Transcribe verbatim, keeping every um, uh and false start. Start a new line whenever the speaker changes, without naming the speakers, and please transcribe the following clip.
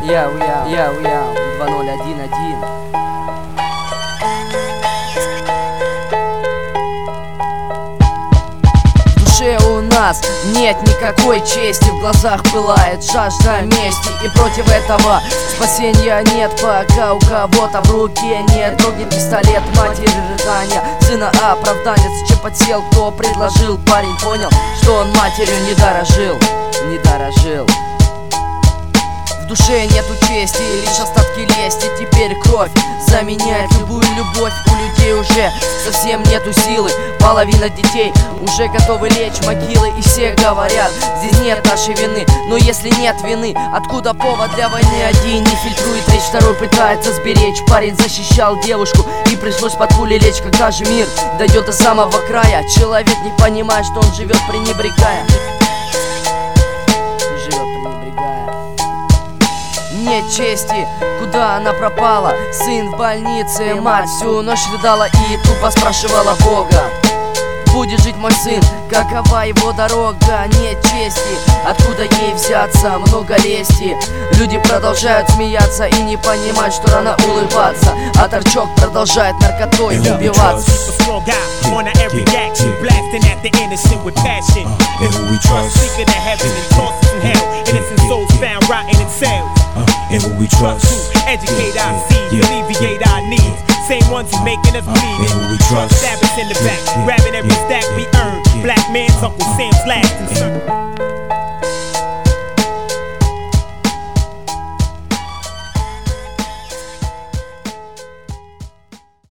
Яу, яу, яу, яу, два ноль один один. В душе у нас нет никакой чести, в глазах пылает жажда мести, и против этого спасения нет, пока у кого-то в руке нет. Дрогнет пистолет матери рыдания, сына оправданец, чем подсел, кто предложил. Парень понял, что он матерью не дорожил, не дорожил. В душе нету чести, лишь остатки лести. Теперь кровь заменяет любую любовь. У людей уже совсем нету силы. Половина детей уже готовы лечь в могилы. И все говорят, здесь нет нашей вины. Но если нет вины, откуда повод для войны? Один не фильтрует речь, второй пытается сберечь. Парень защищал девушку, и пришлось под пули лечь. Когда же мир дойдет до самого края, человек не понимает, что он живет пренебрегая. Нет чести, куда она пропала? Сын в больнице, мать всю ночь рыдала и тупо спрашивала Бога: будет жить мой сын, какова его дорога? Нет чести, откуда ей взяться? Много лести. Люди продолжают смеяться и не понимают, что рано улыбаться, а торчок продолжает наркотой убиваться.
And who we trust to educate our seeds, alleviate our needs. Same ones who making us bleed. And who we trust. Stab us in the back, grabbing every stack we earn. Black man's Uncle Sam's last concern.